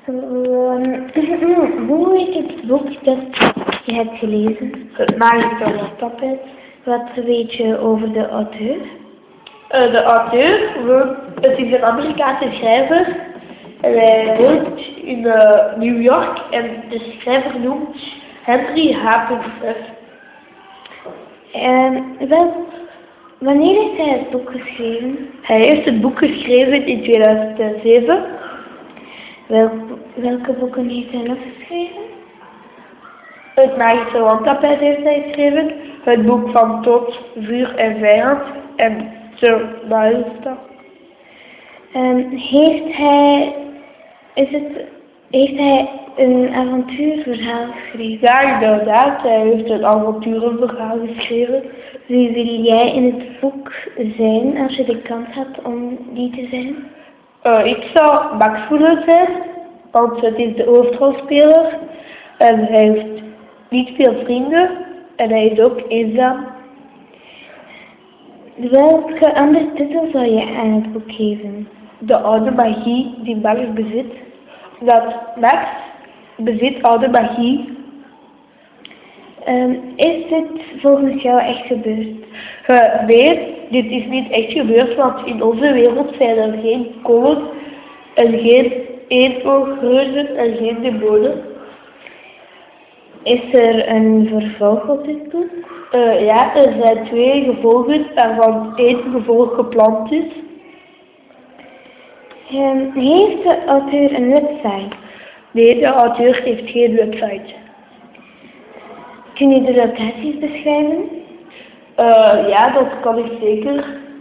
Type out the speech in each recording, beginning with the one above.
Hoe heet het boek dat je hebt gelezen? Het magische laptopet. Wat weet je over de auteur? De auteur, het is een Amerikaanse schrijver. En hij woont in New York en de schrijver noemt Henry H. F. Wanneer heeft hij het boek geschreven? Hij heeft het boek geschreven in 2007. Welke boeken heeft hij nog geschreven? Het magische landtapijt heeft hij geschreven. Het boek van Dood, Vuur en Vijand. En Sir Milestone. Heeft hij een avontuurverhaal geschreven? Ja, inderdaad. Hij heeft een avonturenverhaal geschreven. Wie wil jij in het boek zijn als je de kans had om die te zijn? Ik zou Max willen zijn, want het is de hoofdrolspeler. En hij heeft niet veel vrienden. En hij is ook eenzaam. Welke andere titel zou je aan het boek geven? De oude magie die Max bezit. Dat Max bezit oude magie. Is dit volgens jou echt gebeurd? Nee, dit is niet echt gebeurd, want in onze wereld zijn er geen kolen en geen eenoogreuzen en geen demonen. Is er een vervolg op dit boek? Ja, er zijn 2 gevolgen, waarvan 1 gevolg gepland is. Heeft de auteur een website? Nee, de auteur heeft geen website. Kun je de locaties beschrijven? Ja, dat kan ik zeker.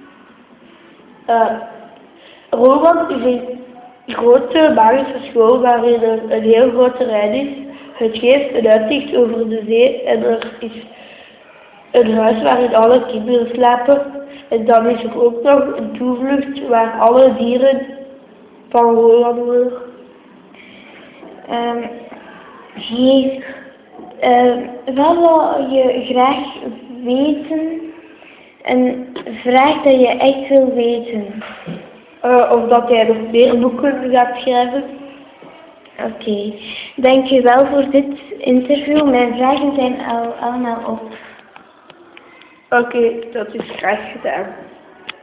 Roland is een grote magische school waarin er een heel groot terrein is. Het geeft een uitzicht over de zee en er is een huis waarin alle kinderen slapen. En dan is er ook nog een toevlucht waar alle dieren van Roland worden. Wat wil je graag weten? Een vraag dat je echt wil weten. Of dat hij nog meer boeken gaat schrijven. Oké, dankjewel voor dit interview. Mijn vragen zijn allemaal op. Oké, dat is graag gedaan.